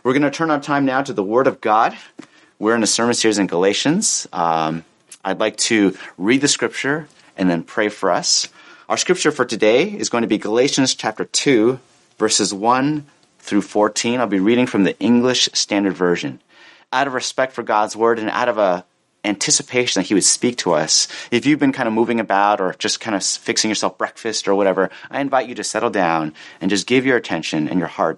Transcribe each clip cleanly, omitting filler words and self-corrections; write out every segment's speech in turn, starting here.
We're going to turn our time now to the Word of God. We're in a sermon series in Galatians. I'd like to read the scripture and then pray for us. Our scripture for today is going to be Galatians chapter 2, verses 1 through 14. I'll be reading from the English Standard Version. Out of respect for God's Word and out of a anticipation that He would speak to us, if you've been kind of moving about or just kind of fixing yourself breakfast or whatever, I invite you to settle down and just give your attention and your heart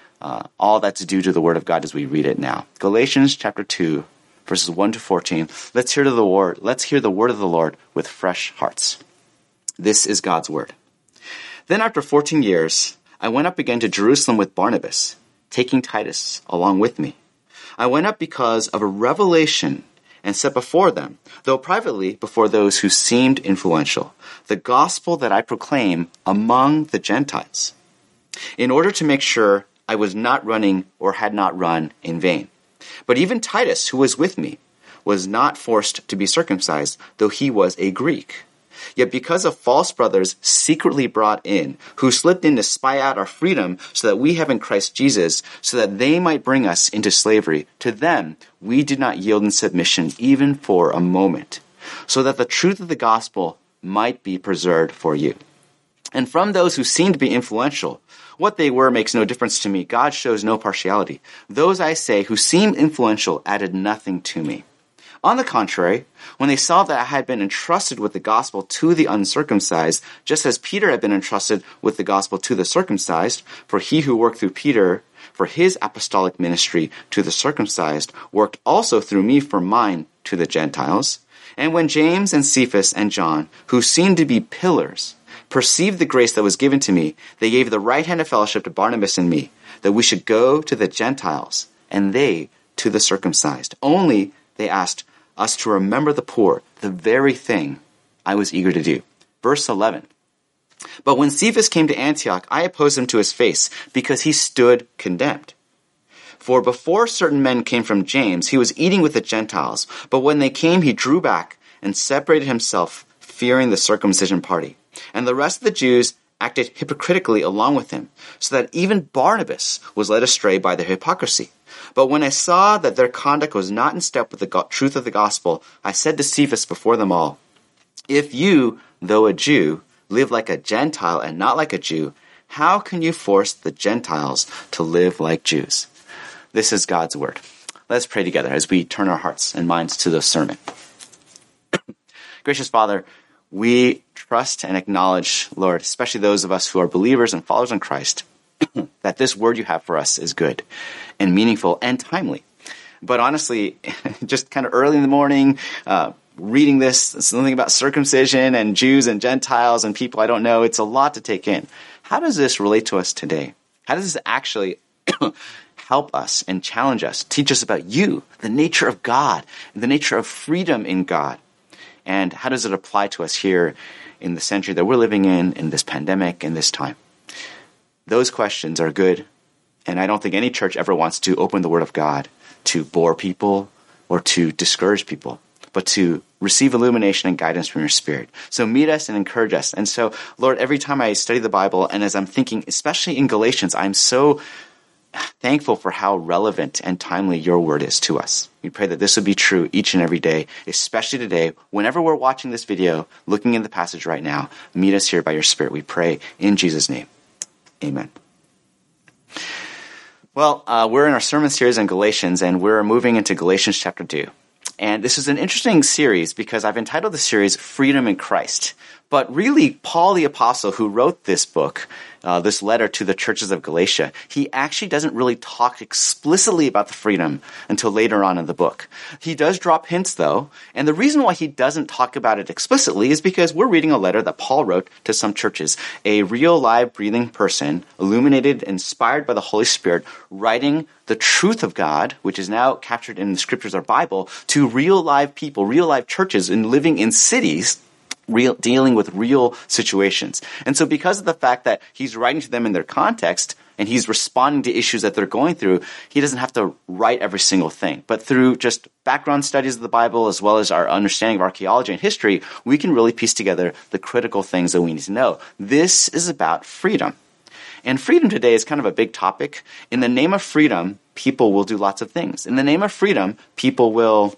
all that's due to the Word of God as we read it now. Galatians chapter 2, verses 1 to 14. Let's hear the word of the Lord with fresh hearts. This is God's Word. Then after 14 years, I went up again to Jerusalem with Barnabas, taking Titus along with me. I went up because of a revelation and set before them, though privately before those who seemed influential, the gospel that I proclaim among the Gentiles, in order to make sure I was not running or had not run in vain. But even Titus, who was with me, was not forced to be circumcised, though he was a Greek. Yet because of false brothers secretly brought in, who slipped in to spy out our freedom so that we have in Christ Jesus, so that they might bring us into slavery, to them we did not yield in submission even for a moment, so that the truth of the gospel might be preserved for you. And from those who seemed to be influential, what they were makes no difference to me. God shows no partiality. Those, I say, who seemed influential added nothing to me. On the contrary, when they saw that I had been entrusted with the gospel to the uncircumcised, just as Peter had been entrusted with the gospel to the circumcised, for he who worked through Peter for his apostolic ministry to the circumcised worked also through me for mine to the Gentiles. And when James and Cephas and John, who seemed to be pillars, perceived the grace that was given to me, they gave the right hand of fellowship to Barnabas and me, that we should go to the Gentiles, and they to the circumcised. Only they asked us to remember the poor, the very thing I was eager to do. Verse 11. But when Cephas came to Antioch, I opposed him to his face, because he stood condemned. For before certain men came from James, he was eating with the Gentiles, but when they came, he drew back and separated himself, fearing the circumcision party. And the rest of the Jews acted hypocritically along with him, so that even Barnabas was led astray by their hypocrisy. But when I saw that their conduct was not in step with the truth of the gospel, I said to Cephas before them all, if you, though a Jew, live like a Gentile and not like a Jew, how can you force the Gentiles to live like Jews? This is God's Word. Let's pray together as we turn our hearts and minds to the sermon. Gracious Father, we trust and acknowledge, Lord, especially those of us who are believers and followers in Christ, that this word you have for us is good and meaningful and timely. But honestly, just kind of early in the morning, reading this, something about circumcision and Jews and Gentiles and people I don't know, it's a lot to take in. How does this relate to us today? How does this actually help us and challenge us, teach us about you, the nature of God, and the nature of freedom in God? And how does it apply to us here in the century that we're living in this pandemic, in this time? Those questions are good, and I don't think any church ever wants to open the Word of God to bore people or to discourage people, but to receive illumination and guidance from your Spirit. So meet us and encourage us. And so, Lord, every time I study the Bible, and as I'm thinking, especially in Galatians, I'm so thankful for how relevant and timely your word is to us. We pray that this would be true each and every day, especially today. Whenever we're watching this video, looking in the passage right now, meet us here by your Spirit. We pray in Jesus' name. Amen. Well, we're in our sermon series in Galatians, and we're moving into Galatians chapter 2. And this is an interesting series because I've entitled the series Freedom in Christ. But really, Paul the Apostle, who wrote this book, this letter to the churches of Galatia, he actually doesn't really talk explicitly about the freedom until later on in the book. He does drop hints, though, and the reason why he doesn't talk about it explicitly is because we're reading a letter that Paul wrote to some churches, a real, live, breathing person, illuminated, inspired by the Holy Spirit, writing the truth of God, which is now captured in the scriptures or Bible, to real, live people, real, live churches, and living in cities, dealing with real situations. And so because of the fact that he's writing to them in their context and he's responding to issues that they're going through, he doesn't have to write every single thing. But through just background studies of the Bible, as well as our understanding of archaeology and history, we can really piece together the critical things that we need to know. This is about freedom. And freedom today is kind of a big topic. In the name of freedom, people will do lots of things. In the name of freedom, people will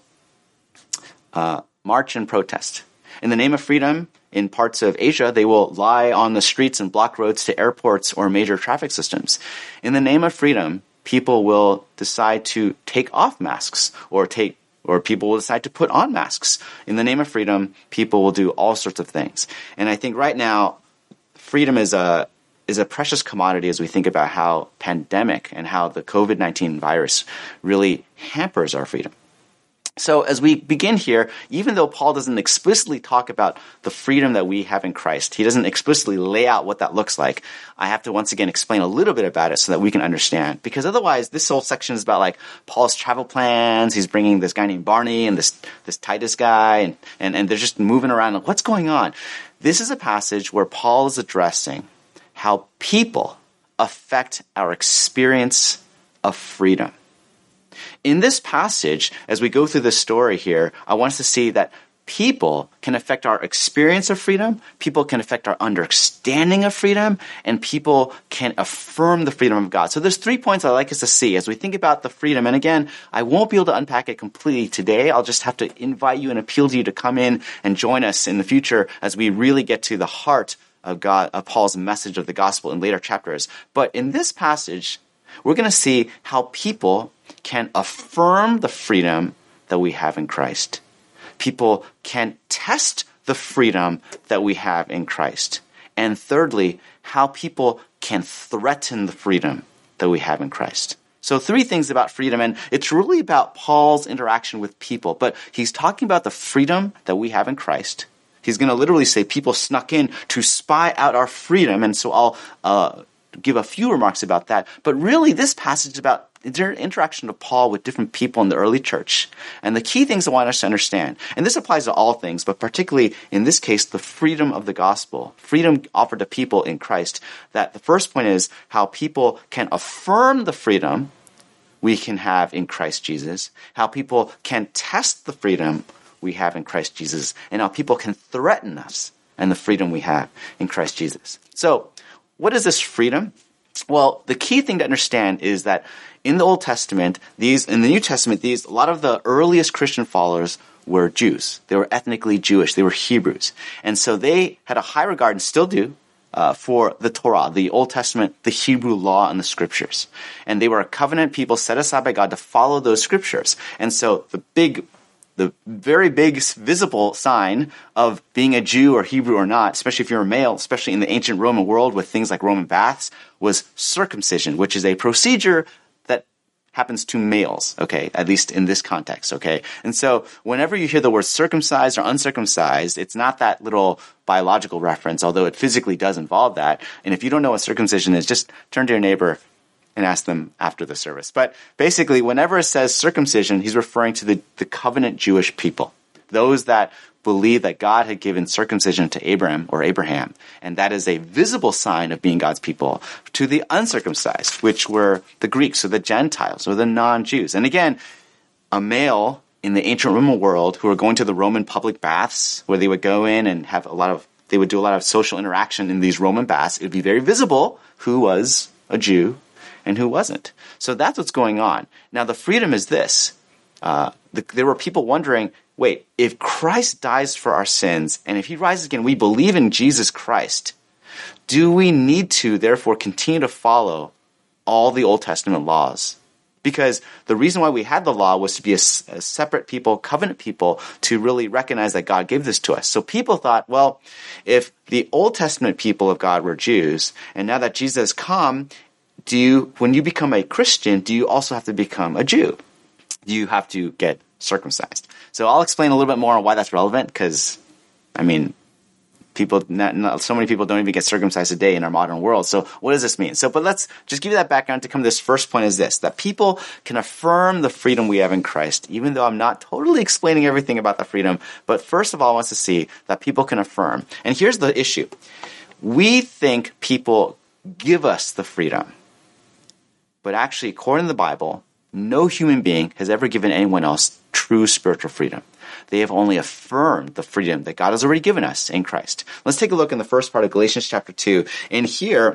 march and protest. In the name of freedom, in parts of Asia, they will lie on the streets and block roads to airports or major traffic systems. In the name of freedom, people will decide to take off masks or people will decide to put on masks. In the name of freedom, people will do all sorts of things. And I think right now, freedom is a precious commodity as we think about how pandemic and how the COVID-19 virus really hampers our freedom. So as we begin here, even though Paul doesn't explicitly talk about the freedom that we have in Christ, he doesn't explicitly lay out what that looks like, I have to once again explain a little bit about it so that we can understand. Because otherwise, this whole section is about like Paul's travel plans. He's bringing this guy named Barney and this Titus guy, and they're just moving around. Like, what's going on? This is a passage where Paul is addressing how people affect our experience of freedom. In this passage, as we go through this story here, I want us to see that people can affect our experience of freedom, people can affect our understanding of freedom, and people can affirm the freedom of God. So there's 3 points I'd like us to see as we think about the freedom. And again, I won't be able to unpack it completely today. I'll just have to invite you and appeal to you to come in and join us in the future as we really get to the heart of Paul's message of the gospel in later chapters. But in this passage, we're going to see how people can affirm the freedom that we have in Christ. People can test the freedom that we have in Christ. And thirdly, how people can threaten the freedom that we have in Christ. So 3 things about freedom, and it's really about Paul's interaction with people. But he's talking about the freedom that we have in Christ. He's going to literally say people snuck in to spy out our freedom. And so I'll give a few remarks about that. But really, this passage is about interaction of Paul with different people in the early church. And the key things I want us to understand, and this applies to all things, but particularly in this case, the freedom of the gospel, freedom offered to people in Christ, that the first point is how people can affirm the freedom we can have in Christ Jesus, how people can test the freedom we have in Christ Jesus, and how people can threaten us and the freedom we have in Christ Jesus. So, what is this freedom? Well, the key thing to understand is that in the Old Testament, in the New Testament, a lot of the earliest Christian followers were Jews. They were ethnically Jewish. They were Hebrews. And so they had a high regard, and still do, for the Torah, the Old Testament, the Hebrew law, and the scriptures. And they were a covenant people set aside by God to follow those scriptures. And so the very big visible sign of being a Jew or Hebrew or not, especially if you're a male, especially in the ancient Roman world with things like Roman baths, was circumcision, which is a procedure that happens to males, okay, at least in this context, okay? And so whenever you hear the word circumcised or uncircumcised, it's not that little biological reference, although it physically does involve that. And if you don't know what circumcision is, just turn to your neighbor and ask them after the service. But basically, whenever it says circumcision, he's referring to the covenant Jewish people, those that believe that God had given circumcision to Abraham, and that is a visible sign of being God's people, to the uncircumcised, which were the Greeks or the Gentiles or the non-Jews. And again, a male in the ancient Roman world who were going to the Roman public baths, where they would go in and they would do a lot of social interaction in these Roman baths, it would be very visible who was a Jew and who wasn't. So that's what's going on. Now, the freedom is this. There were people wondering, wait, if Christ dies for our sins, and if he rises again, we believe in Jesus Christ, do we need to, therefore, continue to follow all the Old Testament laws? Because the reason why we had the law was to be a separate people, covenant people, to really recognize that God gave this to us. So people thought, well, if the Old Testament people of God were Jews, and now that Jesus has come, when you become a Christian, do you also have to become a Jew? Do you have to get circumcised? So I'll explain a little bit more on why that's relevant, because, so many people don't even get circumcised today in our modern world. So what does this mean? But let's just give you that background to come to this first point is this, that people can affirm the freedom we have in Christ, even though I'm not totally explaining everything about the freedom. But first of all, I want us to see that people can affirm. And here's the issue. We think people give us the freedom. But actually, according to the Bible, no human being has ever given anyone else true spiritual freedom. They have only affirmed the freedom that God has already given us in Christ. Let's take a look in the first part of Galatians chapter 2. And here,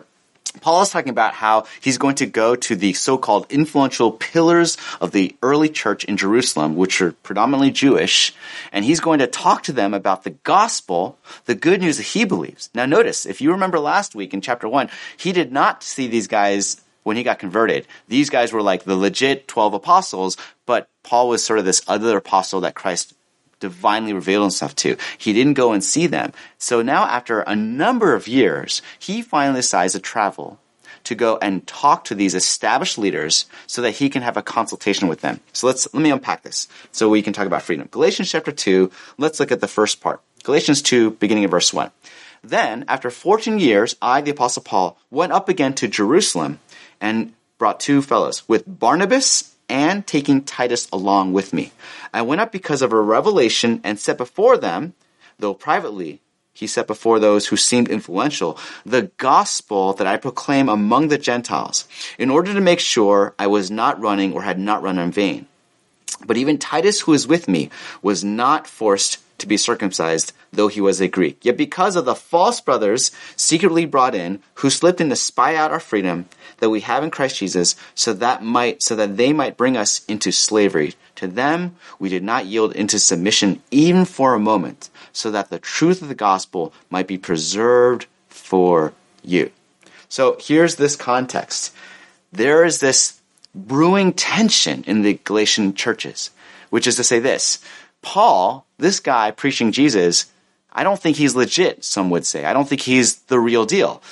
Paul is talking about how he's going to go to the so-called influential pillars of the early church in Jerusalem, which are predominantly Jewish, and he's going to talk to them about the gospel, the good news that he believes. Now notice, if you remember last week in chapter 1, he did not see these guys when he got converted. These guys were like the legit 12 apostles, but Paul was sort of this other apostle that Christ divinely revealed himself to. He didn't go and see them. So now after a number of years, he finally decides to travel to go and talk to these established leaders so that he can have a consultation with them. So let me unpack this so we can talk about freedom. Galatians chapter 2, let's look at the first part. Galatians 2, beginning of verse 1. Then, after 14 years, I, the apostle Paul, went up again to Jerusalem and brought two fellows with Barnabas and taking Titus along with me. I went up because of a revelation and set before them, though privately, he set before those who seemed influential, the gospel that I proclaim among the Gentiles, in order to make sure I was not running or had not run in vain. But even Titus, who is with me, was not forced to be circumcised, though he was a Greek. Yet because of the false brothers secretly brought in, who slipped in to spy out our freedom that we have in Christ Jesus, so that they might bring us into slavery. To them we did not yield into submission even for a moment, so that the truth of the gospel might be preserved for you. So here's this context. There is this brewing tension in the Galatian churches, which is to say this: Paul, this guy preaching Jesus, I don't think he's legit, some would say. I don't think he's the real deal.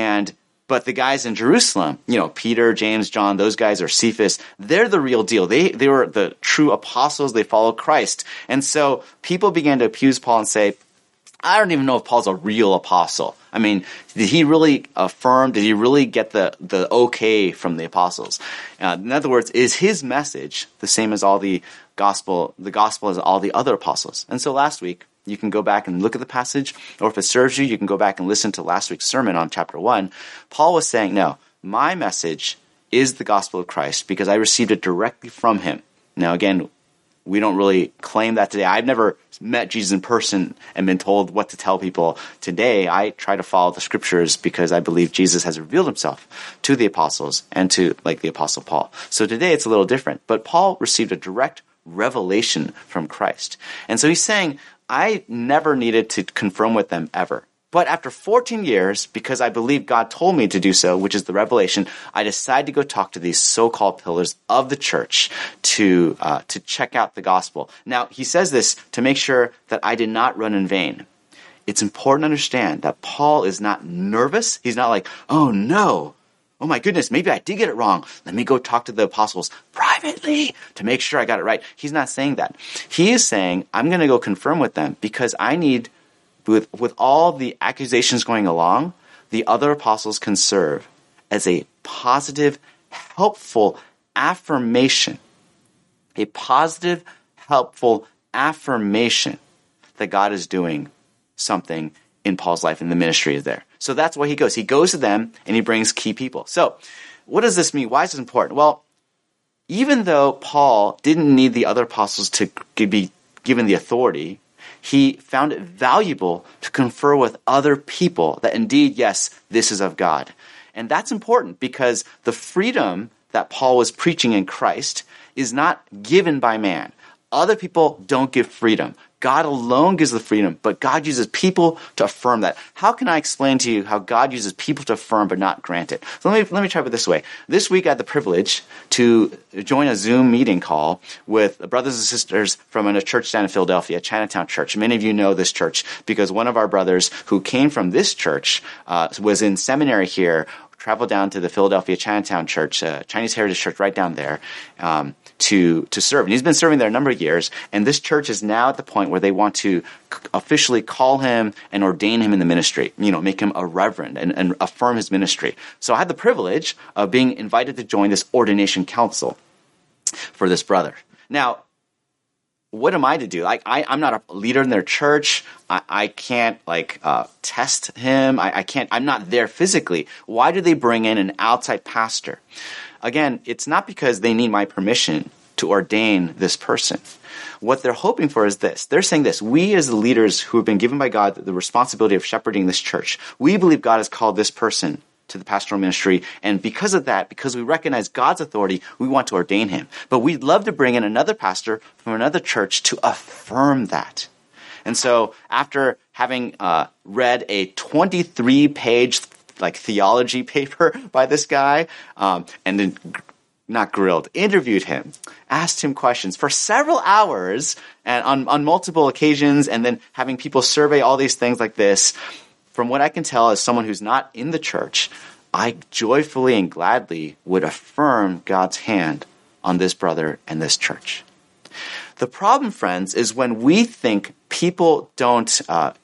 But the guys in Jerusalem, Peter, James, John, those guys, are Cephas, they're the real deal. They were the true apostles. They followed Christ. And so people began to accuse Paul and say, I don't even know if Paul's a real apostle. I mean, did he really affirm? Did he really get the okay from the apostles? In other words, is his message the same as all the gospel as all the other apostles? And so last week, you can go back and look at the passage, or if it serves you, you can go back and listen to last week's sermon on chapter 1. Paul was saying, no, my message is the gospel of Christ because I received it directly from him. Now again, we don't really claim that today. I've never met Jesus in person and been told what to tell people. Today, I try to follow the scriptures because I believe Jesus has revealed himself to the apostles and to, like, the apostle Paul. So today it's a little different. But Paul received a direct revelation from Christ. And so he's saying, I never needed to confirm with them ever. But after 14 years, because I believe God told me to do so, which is the revelation, I decided to go talk to these so-called pillars of the church to check out the gospel. Now, he says this to make sure that I did not run in vain. It's important to understand that Paul is not nervous. He's not like, oh no, oh my goodness, maybe I did get it wrong. Let me go talk to the apostles privately to make sure I got it right. He's not saying that. He is saying, I'm going to go confirm with them because I need, with all the accusations going along, the other apostles can serve as a positive, helpful affirmation. A positive, helpful affirmation that God is doing something in Paul's life and the ministry is there. So that's why he goes. He goes to them and he brings key people. So what does this mean? Why is this important? Well, even though Paul didn't need the other apostles to be given the authority, he found it valuable to confer with other people that indeed, yes, this is of God. And that's important because the freedom that Paul was preaching in Christ is not given by man. Other people don't give freedom. God alone gives the freedom, but God uses people to affirm that. How can I explain to you how God uses people to affirm but not grant it? So let me try it this way. This week I had the privilege to join a Zoom meeting call with brothers and sisters from a church down in Philadelphia, Chinatown Church. Many of you know this church because one of our brothers who came from this church was in seminary here, traveled down to the Philadelphia Chinatown Church, Chinese Heritage Church right down there, to serve. And he's been serving there a number of years, and this church is now at the point where they want to officially call him and ordain him in the ministry, make him a reverend and affirm his ministry. So I had the privilege of being invited to join this ordination council for this brother. Now, what am I to do? I'm not a leader in their church. I can't test him. I'm not there physically. Why do they bring in an outside pastor? Again, it's not because they need my permission to ordain this person. What they're hoping for is this. They're saying this: we as the leaders who have been given by God the responsibility of shepherding this church, we believe God has called this person to the pastoral ministry. And because of that, because we recognize God's authority, we want to ordain him. But we'd love to bring in another pastor from another church to affirm that. And so after having read a 23-page theology paper by this guy, and then interviewed him, asked him questions for several hours and on multiple occasions, and then having people survey all these things like this. From what I can tell as someone who's not in the church, I joyfully and gladly would affirm God's hand on this brother and this church. The problem, friends, is when we think people don't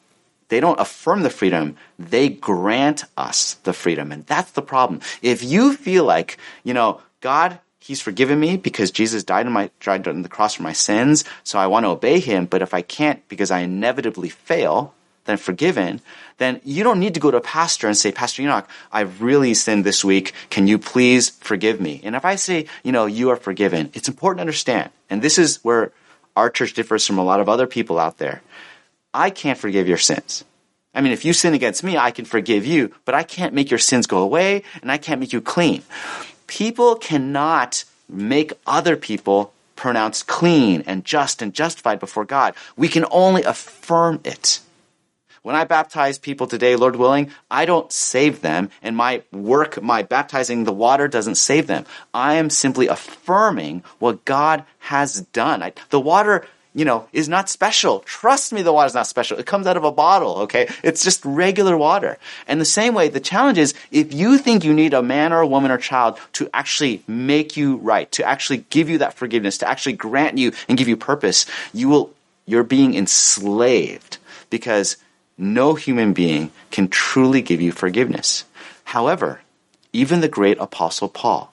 affirm the freedom, they grant us the freedom. And that's the problem. If you feel like, God, he's forgiven me because Jesus died on the cross for my sins, so I want to obey him, but if I can't because I inevitably fail, then forgiven, then you don't need to go to a pastor and say, Pastor Enoch, I've really sinned this week. Can you please forgive me? And if I say, you are forgiven, it's important to understand. And this is where our church differs from a lot of other people out there. I can't forgive your sins. I mean, if you sin against me, I can forgive you, but I can't make your sins go away and I can't make you clean. People cannot make other people pronounced clean and justified before God. We can only affirm it. When I baptize people today, Lord willing, I don't save them, and my baptizing the water doesn't save them. I am simply affirming what God has done. The water, is not special. Trust me, the water is not special. It comes out of a bottle, okay? It's just regular water. And the same way, the challenge is, if you think you need a man or a woman or child to actually make you right, to actually give you that forgiveness, to actually grant you and give you purpose, you're being enslaved, because no human being can truly give you forgiveness. However, even the great Apostle Paul,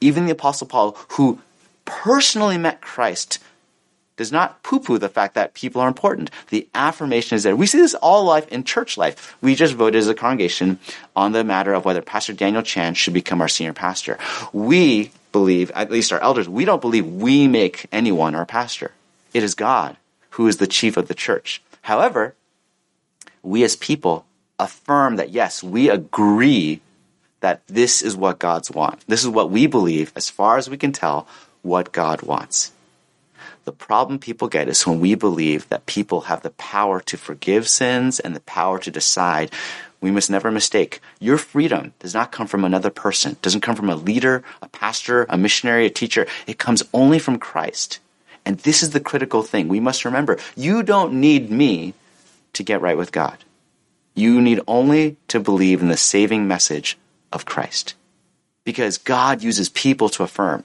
who personally met Christ, does not poo-poo the fact that people are important. The affirmation is there. We see this all life in church life. We just voted as a congregation on the matter of whether Pastor Daniel Chan should become our senior pastor. We believe, at least our elders, we don't believe we make anyone our pastor. It is God who is the chief of the church. However, we as people affirm that, yes, we agree that this is what God's want. This is what we believe, as far as we can tell, what God wants. The problem people get is when we believe that people have the power to forgive sins and the power to decide. We must never mistake. Your freedom does not come from another person. It doesn't come from a leader, a pastor, a missionary, a teacher. It comes only from Christ. And this is the critical thing. We must remember, you don't need me to get right with God. You need only to believe in the saving message of Christ. Because God uses people to affirm.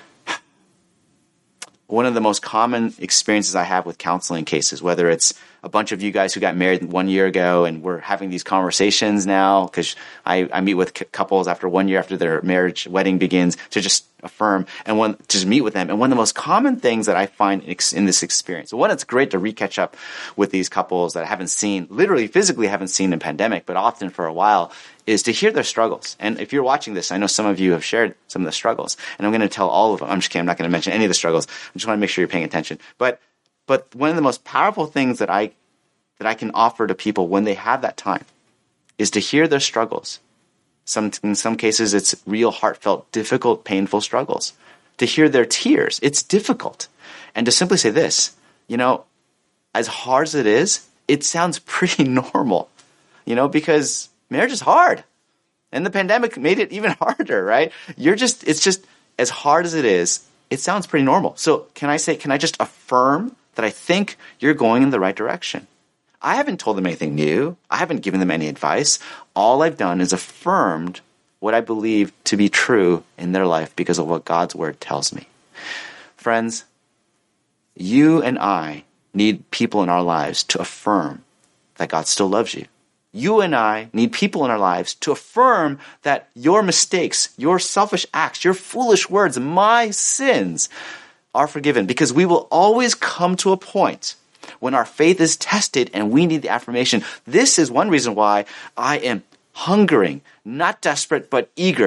One of the most common experiences I have with counseling cases, whether it's a bunch of you guys who got married 1 year ago and we're having these conversations now, because I meet with couples after 1 year after their wedding begins, to just affirm and just meet with them. And one of the most common things that I find in this experience, one, it's great to re-catch up with these couples that I haven't seen, literally physically haven't seen in pandemic, but often for a while, is to hear their struggles. And if you're watching this, I know some of you have shared some of the struggles, and I'm going to tell all of them. I'm just kidding. I'm not going to mention any of the struggles. I just want to make sure you're paying attention. But one of the most powerful things that I can offer to people when they have that time is to hear their struggles. In some cases, it's real, heartfelt, difficult, painful struggles. To hear their tears, it's difficult. And to simply say this, as hard as it is, it sounds pretty normal, because marriage is hard. And the pandemic made it even harder, right? It's just as hard as it is, it sounds pretty normal. So can I just affirm that I think you're going in the right direction? I haven't told them anything new. I haven't given them any advice. All I've done is affirmed what I believe to be true in their life because of what God's word tells me. Friends, you and I need people in our lives to affirm that God still loves you. You and I need people in our lives to affirm that your mistakes, your selfish acts, your foolish words, my sins are forgiven, because we will always come to a point when our faith is tested and we need the affirmation. This is one reason why I am hungering, not desperate, but eager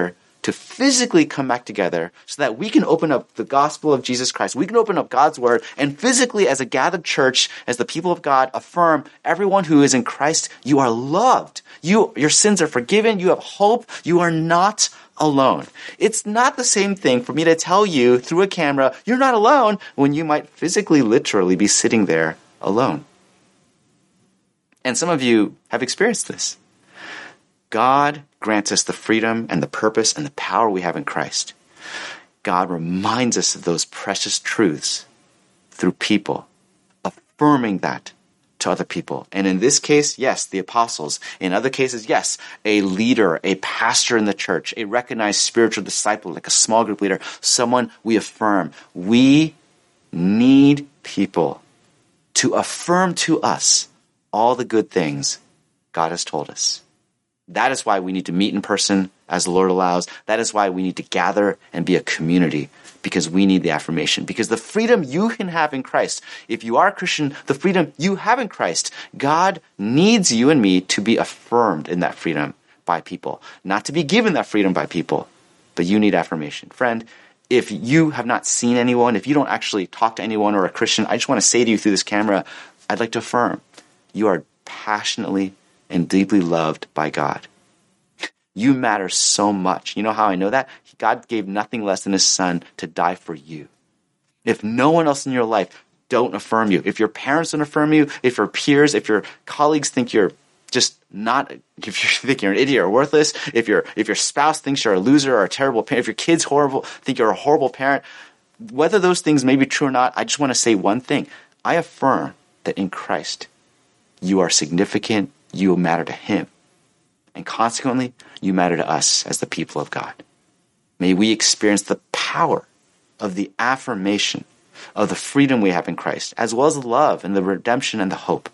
to physically come back together so that we can open up the gospel of Jesus Christ. We can open up God's word and physically, as a gathered church, as the people of God, affirm everyone who is in Christ, you are loved. Your sins are forgiven. You have hope. You are not alone. It's not the same thing for me to tell you through a camera, you're not alone, when you might physically, literally be sitting there alone. And some of you have experienced this. God grants us the freedom and the purpose and the power we have in Christ. God reminds us of those precious truths through people, affirming that to other people. And in this case, yes, the apostles. In other cases, yes, a leader, a pastor in the church, a recognized spiritual disciple, like a small group leader, someone we affirm. We need people to affirm to us all the good things God has told us. That is why we need to meet in person as the Lord allows. That is why we need to gather and be a community, because we need the affirmation. Because the freedom you can have in Christ, if you are a Christian, the freedom you have in Christ, God needs you and me to be affirmed in that freedom by people. Not to be given that freedom by people, but you need affirmation. Friend, if you have not seen anyone, if you don't actually talk to anyone or a Christian, I just want to say to you through this camera, I'd like to affirm you are passionately and deeply loved by God. You matter so much. You know how I know that? God gave nothing less than his son to die for you. If no one else in your life don't affirm you, if your parents don't affirm you, if your peers, if your colleagues think you're just not, if you think you're an idiot or worthless, if your spouse thinks you're a loser or a terrible parent, if your kids think you're a horrible parent, whether those things may be true or not, I just want to say one thing. I affirm that in Christ, you are significant, you matter to him. And consequently, you matter to us as the people of God. May we experience the power of the affirmation of the freedom we have in Christ, as well as the love and the redemption and the hope.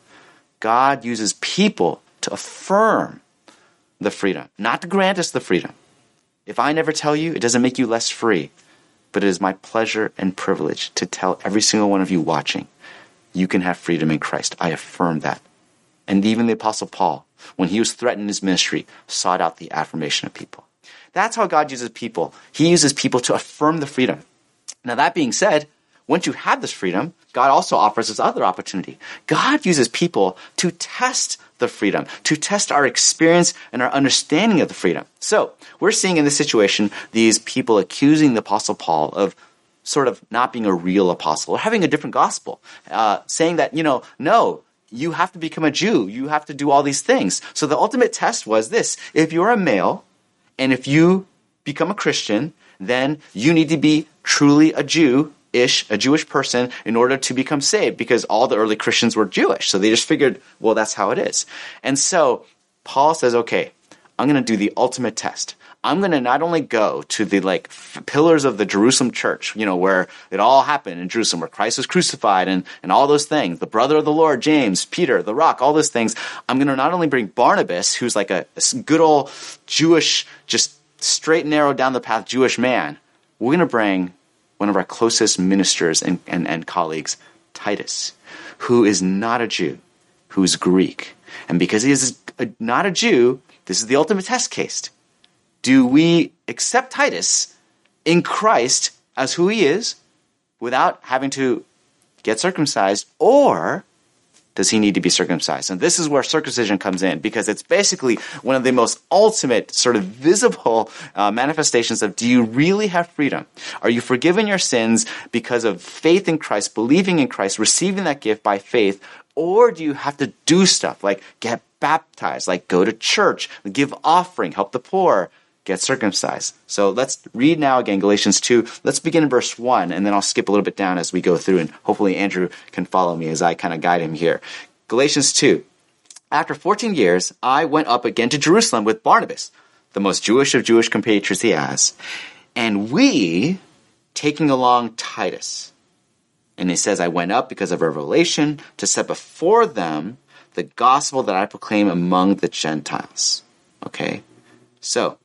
God uses people to affirm the freedom, not to grant us the freedom. If I never tell you, it doesn't make you less free, but it is my pleasure and privilege to tell every single one of you watching, you can have freedom in Christ. I affirm that. And even the Apostle Paul, when he was threatened in his ministry, sought out the affirmation of people. That's how God uses people. He uses people to affirm the freedom. Now, that being said, once you have this freedom, God also offers this other opportunity. God uses people to test the freedom, to test our experience and our understanding of the freedom. So, we're seeing in this situation these people accusing the Apostle Paul of sort of not being a real apostle or having a different gospel, saying that, no, you have to become a Jew. You have to do all these things. So the ultimate test was this. If you're a male and if you become a Christian, then you need to be truly a Jewish person in order to become saved, because all the early Christians were Jewish. So they just figured, well, that's how it is. And so Paul says, okay, I'm going to do the ultimate test. I'm going to not only go to the pillars of the Jerusalem church, where it all happened in Jerusalem, where Christ was crucified and all those things, the brother of the Lord, James, Peter, the rock, all those things. I'm going to not only bring Barnabas, who's like a good old Jewish, just straight and narrow down the path Jewish man. We're going to bring one of our closest ministers and colleagues, Titus, who is not a Jew, who's Greek. And because he is not a Jew, this is the ultimate test case. Do we accept Titus in Christ as who he is without having to get circumcised, or does he need to be circumcised? And this is where circumcision comes in, because it's basically one of the most ultimate sort of visible manifestations of, do you really have freedom? Are you forgiven your sins because of faith in Christ, believing in Christ, receiving that gift by faith? Or do you have to do stuff like get baptized, like go to church, give offering, help the poor, get circumcised? So let's read now again Galatians 2. Let's begin in verse 1, and then I'll skip a little bit down as we go through, and hopefully Andrew can follow me as I kind of guide him here. Galatians 2. After 14 years, I went up again to Jerusalem with Barnabas, the most Jewish of Jewish compatriots he has, and we, taking along Titus. And he says, I went up because of revelation to set before them the gospel that I proclaim among the Gentiles. Okay? So,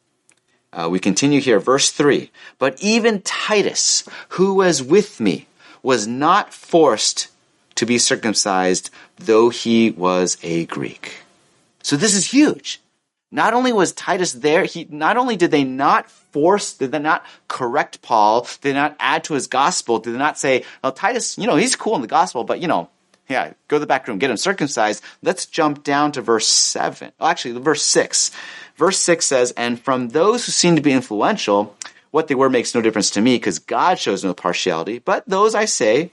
we continue here, verse 3. But even Titus, who was with me, was not forced to be circumcised, though he was a Greek. So this is huge. Not only was Titus there, not only did they not correct Paul, did they not add to his gospel, did they not say, well, Titus, he's cool in the gospel, but go to the back room, get him circumcised. Let's jump down to verse 7. Oh, actually, verse 6. Verse 6 says, and from those who seem to be influential, what they were makes no difference to me, because God shows no partiality. But those I say,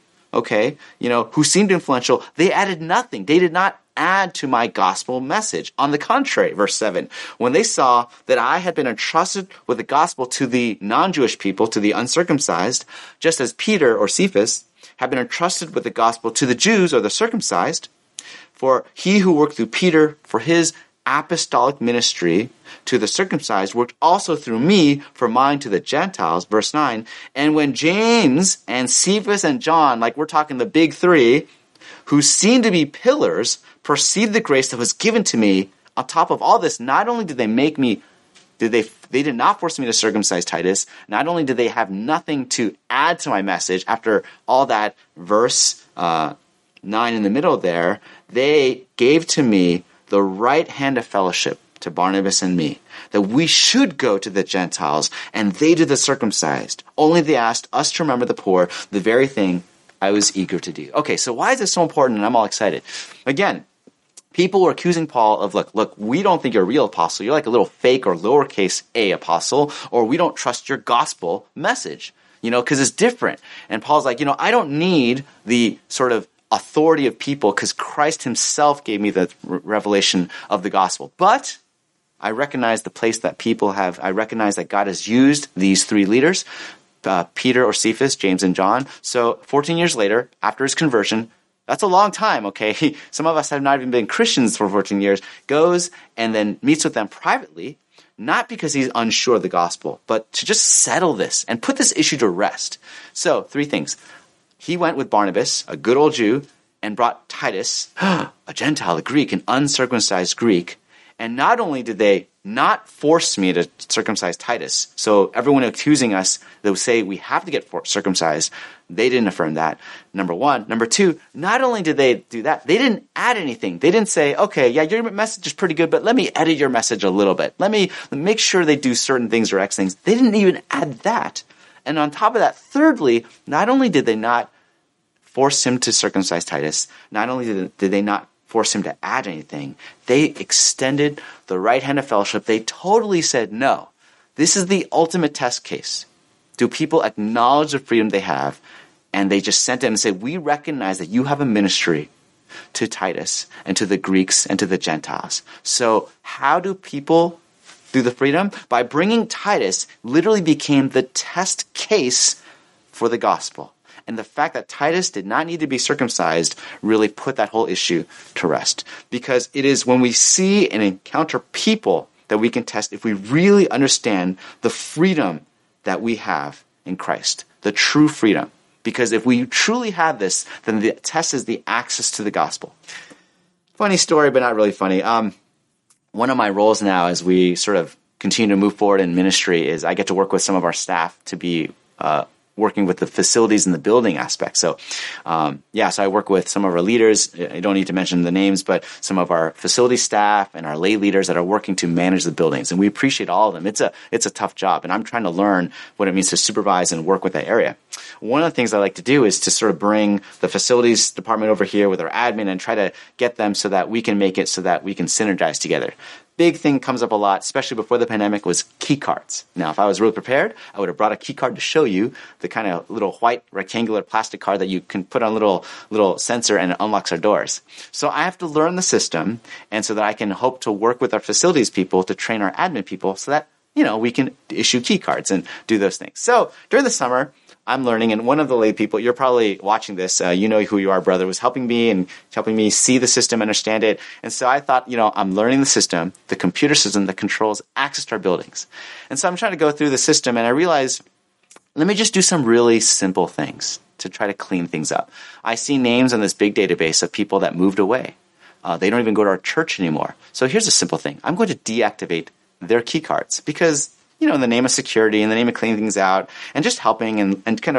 who seemed influential, they added nothing. They did not add to my gospel message. On the contrary, verse 7, when they saw that I had been entrusted with the gospel to the non-Jewish people, to the uncircumcised, just as Peter or Cephas had been entrusted with the gospel to the Jews or the circumcised, for he who worked through Peter for his apostolic ministry to the circumcised worked also through me for mine to the Gentiles. Verse 9, and when James and Cephas and John, like we're talking the big three, who seemed to be pillars, perceived the grace that was given to me, on top of all this, not only did they did not force me to circumcise Titus, not only did they have nothing to add to my message after all that verse 9 in the middle there, they gave to me the right hand of fellowship to Barnabas and me, that we should go to the Gentiles, and they to the circumcised. Only they asked us to remember the poor, the very thing I was eager to do. Okay, so why is this so important? And I'm all excited. Again, people were accusing Paul of, look, we don't think you're a real apostle. You're like a little fake or lowercase a apostle, or we don't trust your gospel message, because it's different. And Paul's like, I don't need the sort of authority of people because Christ himself gave me the revelation of the gospel. But I recognize the place that people have. I recognize that God has used these three leaders, Peter or Cephas, James and John. So 14 years later, after his conversion, that's a long time, okay? Some of us have not even been Christians for 14 years, goes and then meets with them privately, not because he's unsure of the gospel, but to just settle this and put this issue to rest. So, three things. He went with Barnabas, a good old Jew, and brought Titus, a Gentile, a Greek, an uncircumcised Greek. And not only did they not force me to circumcise Titus, so everyone accusing us, they would say we have to get circumcised, they didn't affirm that, number one. Number two, not only did they do that, they didn't add anything. They didn't say, okay, yeah, your message is pretty good, but let me edit your message a little bit. Let me make sure they do certain things or X things. They didn't even add that. And on top of that, thirdly, not only did they not force him to circumcise Titus, not only did they not force him to add anything, they extended the right hand of fellowship. They totally said, no, this is the ultimate test case. Do people acknowledge the freedom they have? And they just sent him and said, we recognize that you have a ministry to Titus and to the Greeks and to the Gentiles. So how do people do the freedom? By bringing Titus literally became the test case for the gospel. And the fact that Titus did not need to be circumcised really put that whole issue to rest. Because it is when we see and encounter people that we can test if we really understand the freedom that we have in Christ, the true freedom. Because if we truly have this, then the test is the access to the gospel. Funny story, but not really funny. One of my roles now as we sort of continue to move forward in ministry is I get to work with some of our staff to be working with the facilities and the building aspect. So, so I work with some of our leaders. I don't need to mention the names, but some of our facility staff and our lay leaders that are working to manage the buildings. And we appreciate all of them. It's a tough job, and I'm trying to learn what it means to supervise and work with that area. One of the things I like to do is to sort of bring the facilities department over here with our admin and try to get them so that we can make it so that we can synergize together. Big thing comes up a lot, especially before the pandemic, was key cards. Now, if I was really prepared, I would have brought a key card to show you, the kind of little white rectangular plastic card that you can put on a little sensor and it unlocks our doors. So I have to learn the system, and so that I can hope to work with our facilities people to train our admin people so that, we can issue key cards and do those things. So during the summer, I'm learning, and one of the lay people, you're probably watching this, you know who you are, brother, was helping me see the system, understand it. And so I thought, I'm learning the system, the computer system that controls access to our buildings. And so I'm trying to go through the system, and I realized, let me just do some really simple things to try to clean things up. I see names on this big database of people that moved away. They don't even go to our church anymore. So here's a simple thing. I'm going to deactivate their key cards because, in the name of security, in the name of cleaning things out, and just helping and kind of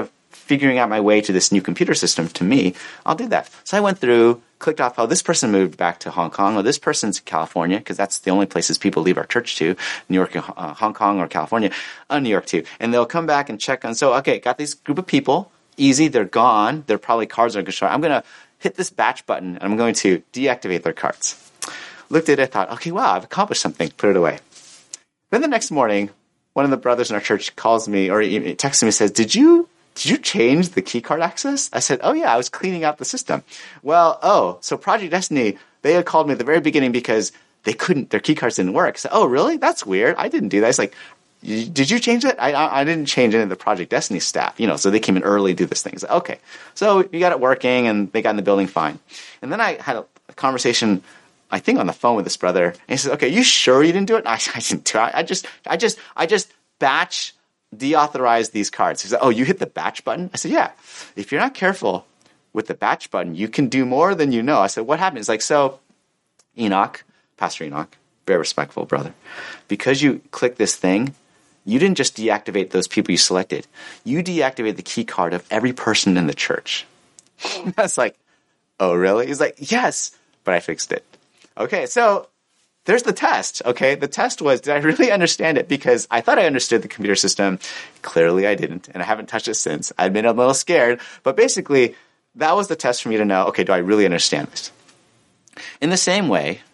figuring out my way to this new computer system to me, I'll do that. So I went through, clicked off, oh, this person moved back to Hong Kong, or this person's in California, because that's the only places people leave our church to, New York, Hong Kong, or California, New York too. And they'll come back and check on, so, okay, got this group of people, easy, they're gone, their probably cards are going to show. I'm going to hit this batch button, and I'm going to deactivate their cards. Looked at it, thought, okay, wow, I've accomplished something, put it away. Then the next morning, one of the brothers in our church calls me, or he texts me and says, did you change the key card access? I said, oh yeah, I was cleaning out the system. Well, so Project Destiny, they had called me at the very beginning because their key cards didn't work. I said, oh really? That's weird. I didn't do that. It's like, did you change it? I didn't change any of the Project Destiny staff, so they came in early to do this thing. I said, okay. So you got it working and they got in the building fine. And then I had a conversation, I think on the phone with this brother, and he says, okay, you sure you didn't do it? I didn't do it. I just batch deauthorized these cards. He said, oh, you hit the batch button? I said, yeah. If you're not careful with the batch button, you can do more than you know. I said, what happened? He's like, so Enoch, Pastor Enoch, very respectful brother, because you click this thing, you didn't just deactivate those people you selected. You deactivated the key card of every person in the church. I was like, oh, really? He's like, yes, but I fixed it. Okay, so there's the test, okay? The test was, did I really understand it? Because I thought I understood the computer system. Clearly I didn't, and I haven't touched it since. I've been a little scared, but basically that was the test for me to know, okay, do I really understand this? In the same way,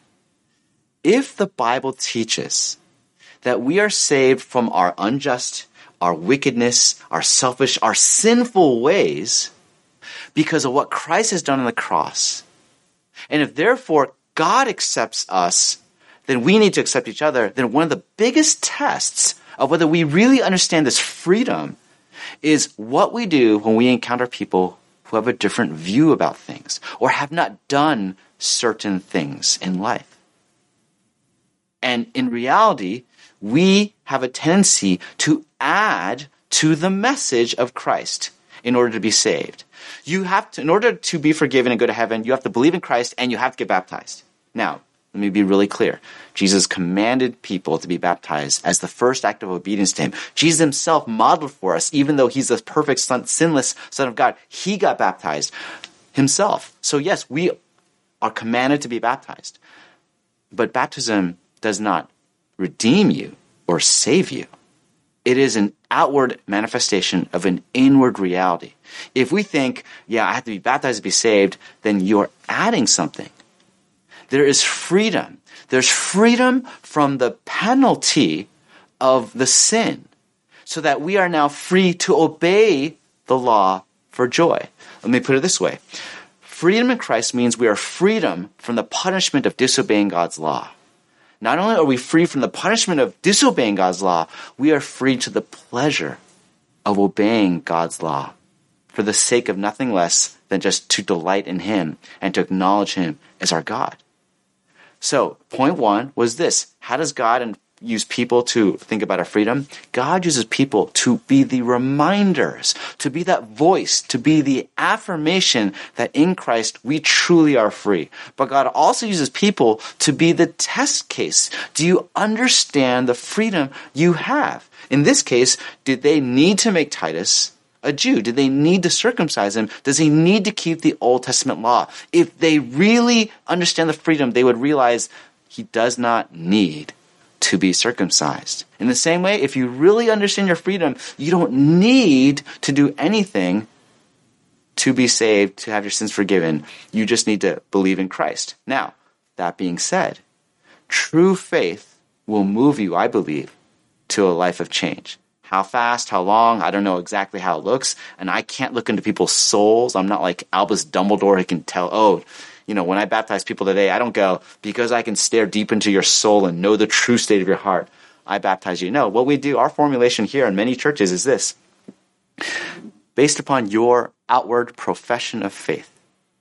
if the Bible teaches that we are saved from our unjust, our wickedness, our selfish, our sinful ways because of what Christ has done on the cross, and if therefore God accepts us, then we need to accept each other. Then one of the biggest tests of whether we really understand this freedom is what we do when we encounter people who have a different view about things or have not done certain things in life. And in reality, we have a tendency to add to the message of Christ in order to be saved. You have to, in order to be forgiven and go to heaven, you have to believe in Christ and you have to get baptized. Now, let me be really clear. Jesus commanded people to be baptized as the first act of obedience to him. Jesus himself modeled for us, even though he's the perfect son, sinless Son of God, he got baptized himself. So yes, we are commanded to be baptized. But baptism does not redeem you or save you. It is an outward manifestation of an inward reality. If we think, yeah, I have to be baptized to be saved, then you're adding something. There is freedom. There's freedom from the penalty of the sin so that we are now free to obey the law for joy. Let me put it this way. Freedom in Christ means we are freedom from the punishment of disobeying God's law. Not only are we free from the punishment of disobeying God's law, we are free to the pleasure of obeying God's law for the sake of nothing less than just to delight in him and to acknowledge him as our God. So, point one was this. How does God use people to think about our freedom? God uses people to be the reminders, to be that voice, to be the affirmation that in Christ we truly are free. But God also uses people to be the test case. Do you understand the freedom you have? In this case, did they need to make Titus a Jew? Did they need to circumcise him? Does he need to keep the Old Testament law? If they really understand the freedom, they would realize he does not need to be circumcised. In the same way, if you really understand your freedom, you don't need to do anything to be saved, to have your sins forgiven. You just need to believe in Christ. Now, that being said, true faith will move you, I believe, to a life of change. How fast, how long, I don't know exactly how it looks, and I can't look into people's souls. I'm not like Albus Dumbledore who can tell, when I baptize people today, I don't go, because I can stare deep into your soul and know the true state of your heart, I baptize you. No, what we do, our formulation here in many churches is this. Based upon your outward profession of faith,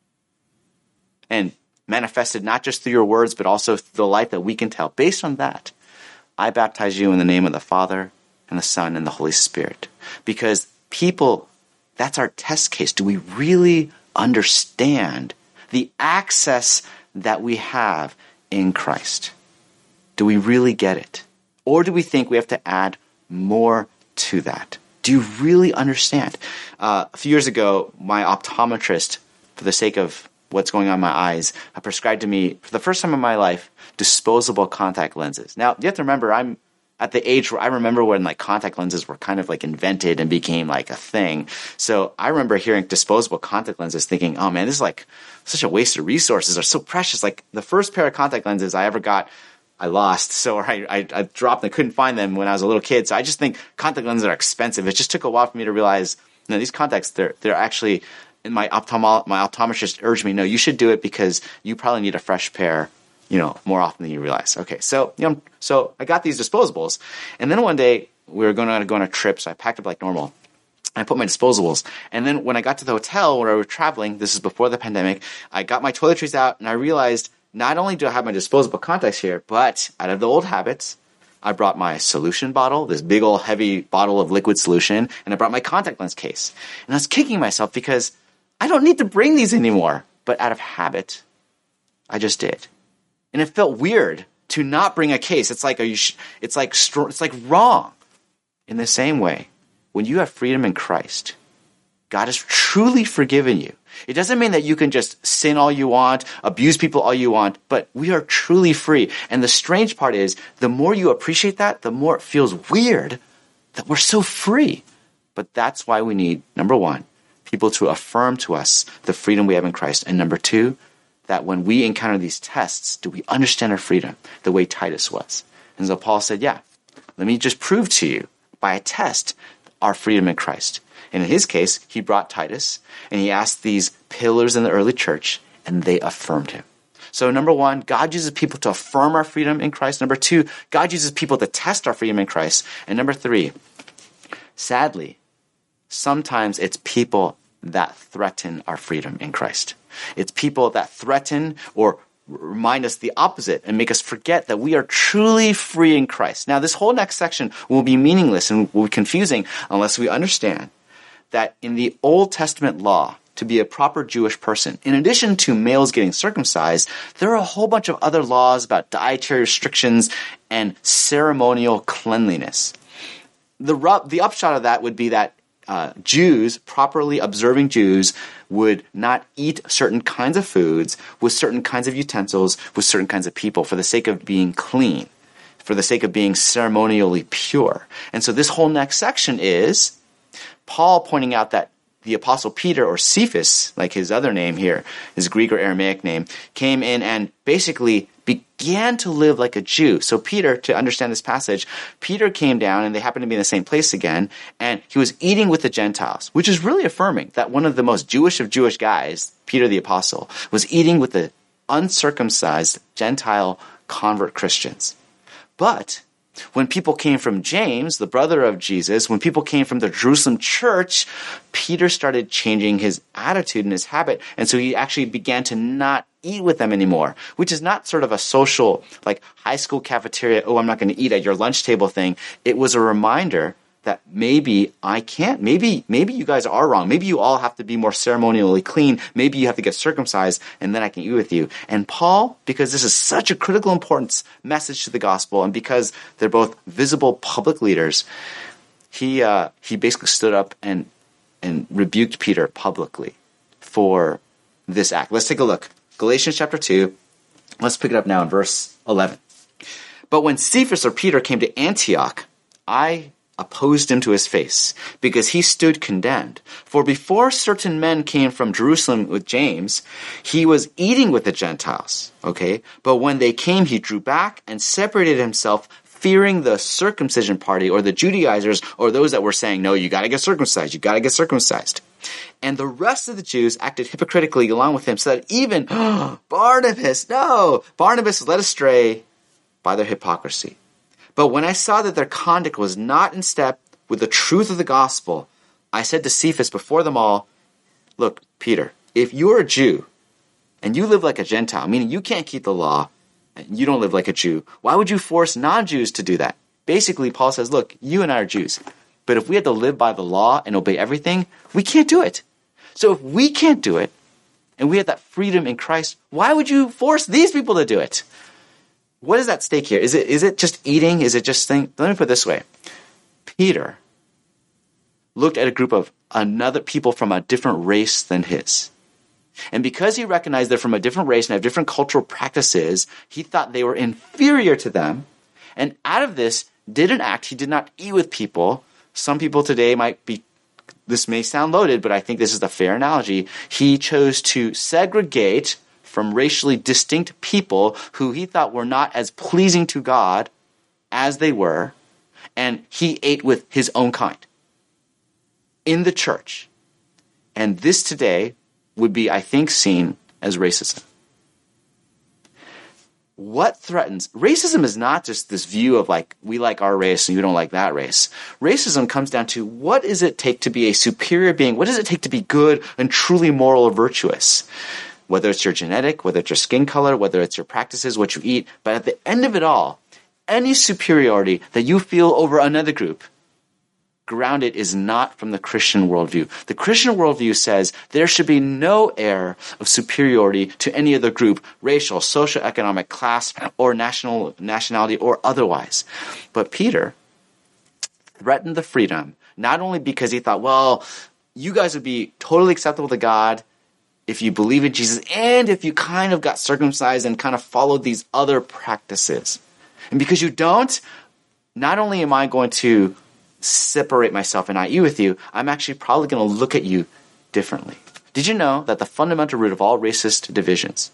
and manifested not just through your words, but also through the light that we can tell. Based on that, I baptize you in the name of the Father, and the Son, and the Holy Spirit. Because people, that's our test case. Do we really understand the access that we have in Christ? Do we really get it? Or do we think we have to add more to that? Do you really understand? A few years ago, my optometrist, for the sake of what's going on in my eyes, prescribed to me, for the first time in my life, disposable contact lenses. Now, you have to remember, I'm at the age where I remember when like contact lenses were kind of like invented and became like a thing. So I remember hearing disposable contact lenses thinking, oh man, this is like such a waste of resources. They're so precious. Like the first pair of contact lenses I ever got, I lost. So I dropped and I couldn't find them when I was a little kid. So I just think contact lenses are expensive. It just took a while for me to realize, these contacts, they're actually, and my optometrist urged me, no, you should do it because you probably need a fresh pair, more often than you realize. Okay, so so I got these disposables, and then one day we were going to go on a trip, so I packed up like normal. I put my disposables, and then when I got to the hotel where I was traveling, this is before the pandemic, I got my toiletries out, and I realized not only do I have my disposable contacts here, but out of the old habits, I brought my solution bottle, this big old heavy bottle of liquid solution, and I brought my contact lens case. And I was kicking myself because I don't need to bring these anymore, but out of habit, I just did. And it felt weird to not bring a case. It's like wrong. In the same way, when you have freedom in Christ, God has truly forgiven you. It doesn't mean that you can just sin all you want, abuse people all you want, but we are truly free. And the strange part is, the more you appreciate that, the more it feels weird that we're so free. But that's why we need, number one, people to affirm to us the freedom we have in Christ. And number two, that when we encounter these tests, do we understand our freedom the way Titus was? And so Paul said, yeah, let me just prove to you by a test our freedom in Christ. And in his case, he brought Titus and he asked these pillars in the early church, and they affirmed him. So number one, God uses people to affirm our freedom in Christ. Number two, God uses people to test our freedom in Christ. And number three, sadly, sometimes it's people that threaten our freedom in Christ. It's people that threaten or remind us the opposite and make us forget that we are truly free in Christ. Now, this whole next section will be meaningless and will be confusing unless we understand that in the Old Testament law, to be a proper Jewish person, in addition to males getting circumcised, there are a whole bunch of other laws about dietary restrictions and ceremonial cleanliness. The upshot of that would be that Jews, properly observing Jews, would not eat certain kinds of foods with certain kinds of utensils with certain kinds of people for the sake of being clean, for the sake of being ceremonially pure. And so this whole next section is Paul pointing out that the Apostle Peter, or Cephas, like his other name here, his Greek or Aramaic name, came in and basically began to live like a Jew. So Peter, to understand this passage, Peter came down, and they happened to be in the same place again, and he was eating with the Gentiles, which is really affirming that one of the most Jewish of Jewish guys, Peter the Apostle, was eating with the uncircumcised Gentile convert Christians. But when people came from James, the brother of Jesus, when people came from the Jerusalem church, Peter started changing his attitude and his habit. And so he actually began to not eat with them anymore, which is not sort of a social, like high school cafeteria, oh, I'm not going to eat at your lunch table thing. It was a reminder that maybe I can't. Maybe you guys are wrong. Maybe you all have to be more ceremonially clean. Maybe you have to get circumcised, and then I can eat with you. And Paul, because this is such a critical importance message to the gospel, and because they're both visible public leaders, he basically stood up and rebuked Peter publicly for this act. Let's take a look. Galatians chapter 2. Let's pick it up now in verse 11. But when Cephas, or Peter, came to Antioch, I opposed him to his face, because he stood condemned. For before certain men came from Jerusalem with James, he was eating with the Gentiles. Okay? But when they came, he drew back and separated himself, fearing the circumcision party, or the Judaizers, or those that were saying, no, you gotta get circumcised, you gotta get circumcised. And the rest of the Jews acted hypocritically along with him, so that even Barnabas was led astray by their hypocrisy. But when I saw that their conduct was not in step with the truth of the gospel, I said to Cephas before them all, look, Peter, if you're a Jew and you live like a Gentile, meaning you can't keep the law and you don't live like a Jew, why would you force non-Jews to do that? Basically, Paul says, look, you and I are Jews, but if we had to live by the law and obey everything, we can't do it. So if we can't do it and we have that freedom in Christ, why would you force these people to do it? What is at stake here? Is it just eating? Is it just thing? Let me put it this way. Peter looked at a group of another people from a different race than his. And because he recognized they're from a different race and have different cultural practices, he thought they were inferior to them. And out of this, did an act. He did not eat with people. Some people today this may sound loaded, but I think this is a fair analogy. He chose to segregate from racially distinct people who he thought were not as pleasing to God as they were, and he ate with his own kind in the church. And this today would be, I think, seen as racism. What threatens? Racism is not just this view of like, we like our race and you don't like that race. Racism comes down to, what does it take to be a superior being? What does it take to be good and truly moral or virtuous? Whether it's your genetic, whether it's your skin color, whether it's your practices, what you eat. But at the end of it all, any superiority that you feel over another group, grounded is not from the Christian worldview. The Christian worldview says there should be no air of superiority to any other group, racial, social, economic, class, or nationality, or otherwise. But Peter threatened the freedom, not only because he thought, well, you guys would be totally acceptable to God if you believe in Jesus and if you kind of got circumcised and kind of followed these other practices. And because you don't, not only am I going to separate myself and not you with you, I'm actually probably going to look at you differently. Did you know that the fundamental root of all racist divisions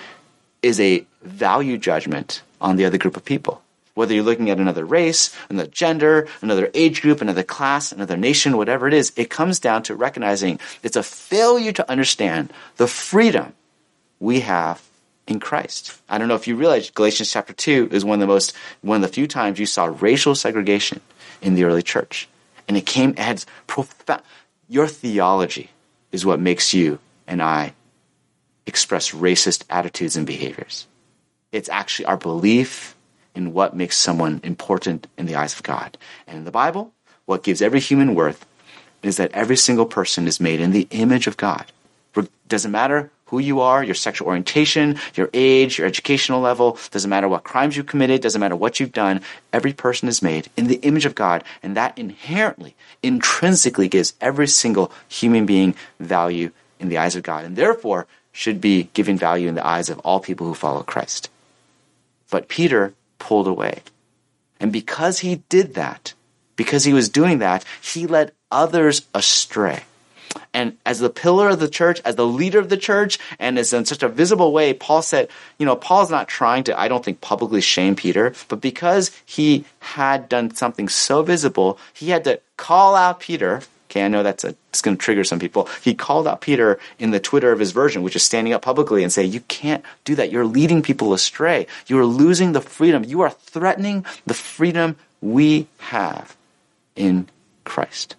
is a value judgment on the other group of people? Whether you're looking at another race, another gender, another age group, another class, another nation, whatever it is, it comes down to recognizing it's a failure to understand the freedom we have in Christ. I don't know if you realize Galatians chapter 2 is one of the few times you saw racial segregation in the early church. And it had profound. Your theology is what makes you and I express racist attitudes and behaviors. It's actually our belief in what makes someone important in the eyes of God. And in the Bible, what gives every human worth is that every single person is made in the image of God. It doesn't matter who you are, your sexual orientation, your age, your educational level, doesn't matter what crimes you committed, doesn't matter what you've done, every person is made in the image of God, and that intrinsically gives every single human being value in the eyes of God, and therefore should be given value in the eyes of all people who follow Christ. But Peter pulled away. And because he did that, because he was doing that, he led others astray. And as the pillar of the church, as the leader of the church, and as in such a visible way, Paul said, Paul's not trying to, I don't think, publicly shame Peter, but because he had done something so visible, he had to call out Peter. Okay, I know it's going to trigger some people. He called out Peter in the Twitter of his version, which is standing up publicly and say, you can't do that. You're leading people astray. You are losing the freedom. You are threatening the freedom we have in Christ.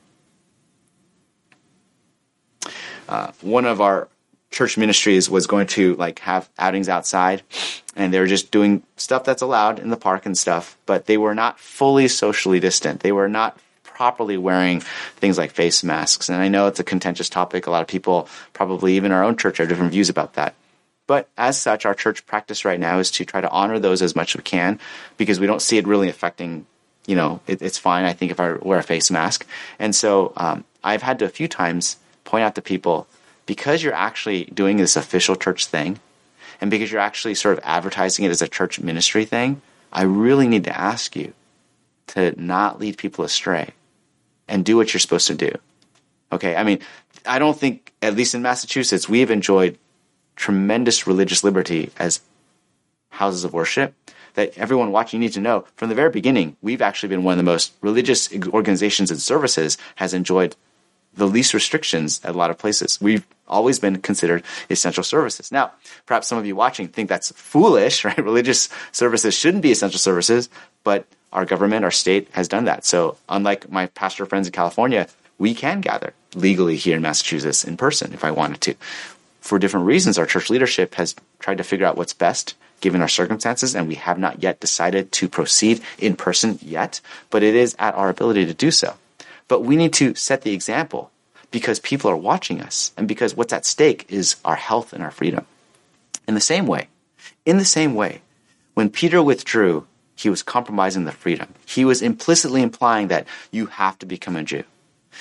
One of our church ministries was going to have outings outside, and they were just doing stuff that's allowed in the park and stuff, but they were not fully socially distant. They were not properly wearing things like face masks. And I know it's a contentious topic. A lot of people, probably even our own church, have different views about that. But as such, our church practice right now is to try to honor those as much as we can, because we don't see it really affecting, it's fine, I think, if I wear a face mask. And so I've had to a few times point out to people, because you're actually doing this official church thing, and because you're actually sort of advertising it as a church ministry thing, I really need to ask you to not lead people astray and do what you're supposed to do. Okay? I mean, I don't think, at least in Massachusetts, we have enjoyed tremendous religious liberty as houses of worship, that everyone watching needs to know. From the very beginning, we've actually been one of the most religious organizations and services has enjoyed the least restrictions at a lot of places. We've always been considered essential services. Now, perhaps some of you watching think that's foolish, right? Religious services shouldn't be essential services, but our government, our state has done that. So unlike my pastor friends in California, we can gather legally here in Massachusetts in person if I wanted to. For different reasons, our church leadership has tried to figure out what's best given our circumstances, and we have not yet decided to proceed in person yet, but it is at our ability to do so. But we need to set the example because people are watching us, and because what's at stake is our health and our freedom. In the same way, when Peter withdrew, he was compromising the freedom. He was implicitly implying that you have to become a Jew.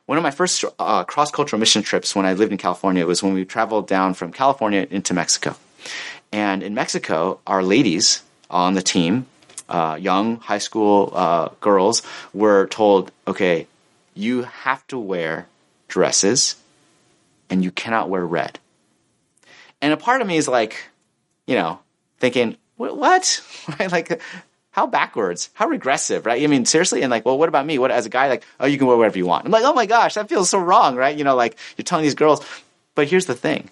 One of my first cross-cultural mission trips when I lived in California was when we traveled down from California into Mexico. And in Mexico, our ladies on the team, young high school girls, were told, okay, you have to wear dresses and you cannot wear red. And a part of me is like, thinking, what? Right? Like, how backwards, how regressive, right? I mean, seriously, and like, well, what about me? What as a guy, like, oh, you can wear whatever you want. I'm like, oh my gosh, that feels so wrong, right? Like you're telling these girls. But here's the thing: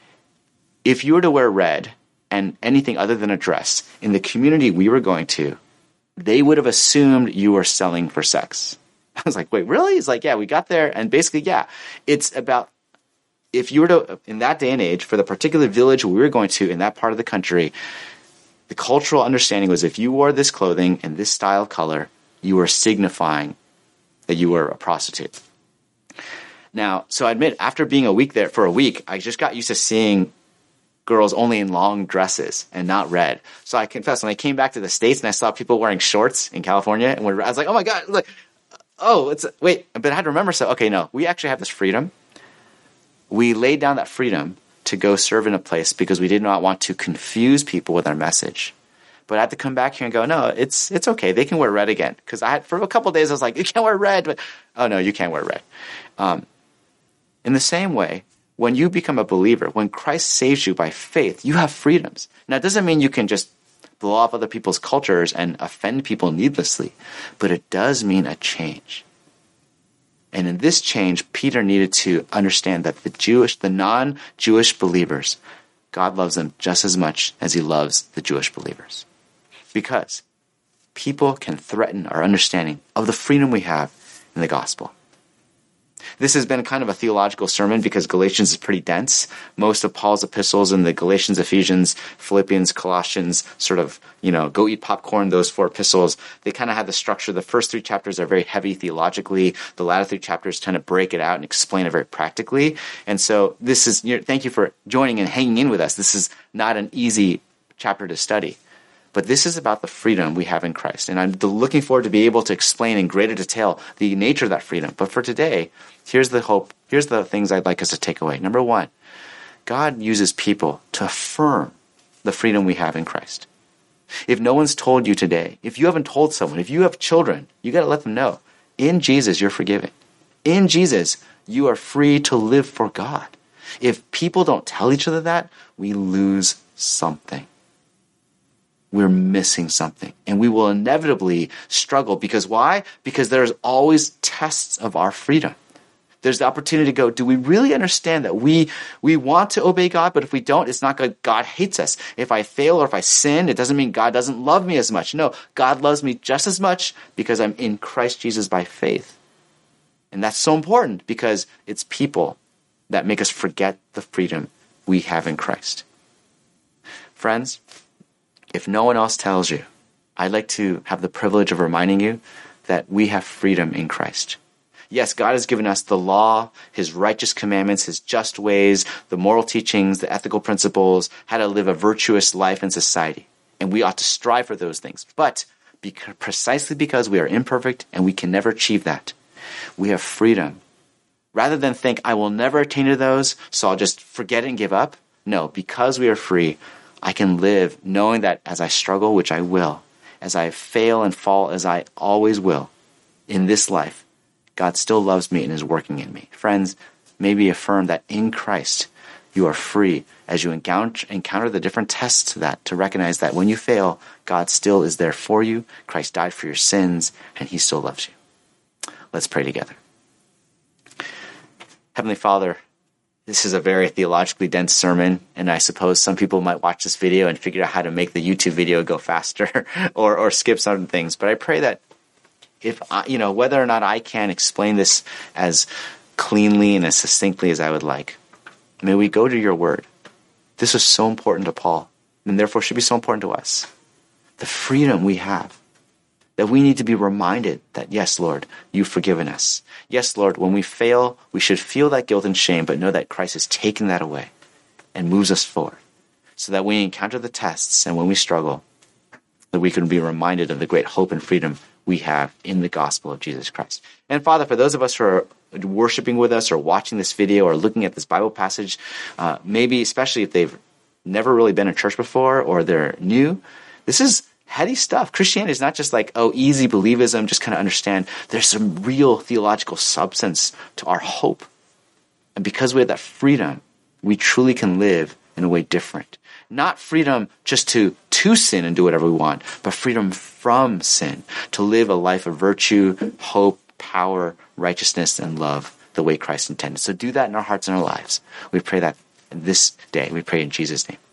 if you were to wear red and anything other than a dress in the community we were going to, they would have assumed you were selling for sex. I was like, wait, really? He's like, yeah, we got there, and basically, yeah, it's about if you were to in that day and age for the particular village we were going to in that part of the country. The cultural understanding was if you wore this clothing and this style of color, you were signifying that you were a prostitute. Now, so I admit, after being for a week, I just got used to seeing girls only in long dresses and not red. So I confess, when I came back to the States and I saw people wearing shorts in California, and I was like, oh my God, look, but I had to remember, no, we actually have this freedom. We laid down that freedom to go serve in a place because we did not want to confuse people with our message. But I had to come back here and go, no, it's okay. They can wear red again. Because for a couple of days, I was like, you can't wear red. But, oh, no, you can't wear red. In the same way, when you become a believer, when Christ saves you by faith, you have freedoms. Now, it doesn't mean you can just blow up other people's cultures and offend people needlessly. But it does mean a change. And in this change, Peter needed to understand that the non-Jewish believers, God loves them just as much as he loves the Jewish believers. Because people can threaten our understanding of the freedom we have in the gospel. This has been kind of a theological sermon because Galatians is pretty dense. Most of Paul's epistles in the Galatians, Ephesians, Philippians, Colossians, sort of, go eat popcorn, those 4 epistles, they kind of have the structure. The first 3 chapters are very heavy theologically. The latter 3 chapters tend to break it out and explain it very practically. And so thank you for joining and hanging in with us. This is not an easy chapter to study. But this is about the freedom we have in Christ. And I'm looking forward to be able to explain in greater detail the nature of that freedom. But for today, here's the hope. Here's the things I'd like us to take away. Number 1, God uses people to affirm the freedom we have in Christ. If no one's told you today, if you haven't told someone, if you have children, you got to let them know. In Jesus, you're forgiven. In Jesus, you are free to live for God. If people don't tell each other that, we lose something. We're missing something. And we will inevitably struggle. Because why? Because there's always tests of our freedom. There's the opportunity to go, do we really understand that we want to obey God, but if we don't, it's not God hates us. If I fail or if I sin, it doesn't mean God doesn't love me as much. No, God loves me just as much because I'm in Christ Jesus by faith. And that's so important because it's people that make us forget the freedom we have in Christ. Friends, if no one else tells you, I'd like to have the privilege of reminding you that we have freedom in Christ. Yes, God has given us the law, his righteous commandments, his just ways, the moral teachings, the ethical principles, how to live a virtuous life in society. And we ought to strive for those things. But precisely because we are imperfect and we can never achieve that, we have freedom. Rather than think, I will never attain to those, so I'll just forget it and give up. No, because we are free, I can live knowing that as I struggle, which I will, as I fail and fall, as I always will, in this life, God still loves me and is working in me. Friends, maybe affirm that in Christ, you are free as you encounter the different tests to recognize that when you fail, God still is there for you. Christ died for your sins, and he still loves you. Let's pray together. Heavenly Father, this is a very theologically dense sermon, and I suppose some people might watch this video and figure out how to make the YouTube video go faster or skip certain things. But I pray that whether or not I can explain this as cleanly and as succinctly as I would like, may we go to your word. This was so important to Paul, and therefore should be so important to us. The freedom we have, that we need to be reminded that, yes, Lord, you've forgiven us. Yes, Lord, when we fail, we should feel that guilt and shame, but know that Christ has taken that away and moves us forward so that when we encounter the tests and when we struggle, that we can be reminded of the great hope and freedom we have in the gospel of Jesus Christ. And Father, for those of us who are worshiping with us or watching this video or looking at this Bible passage, maybe especially if they've never really been in church before or they're new, this is heady stuff. Christianity is not just like, easy believism, just kind of understand. There's some real theological substance to our hope. And because we have that freedom, we truly can live in a way different. Not freedom just to sin and do whatever we want, but freedom from sin, to live a life of virtue, hope, power, righteousness, and love the way Christ intended. So do that in our hearts and our lives. We pray that this day. We pray in Jesus' name.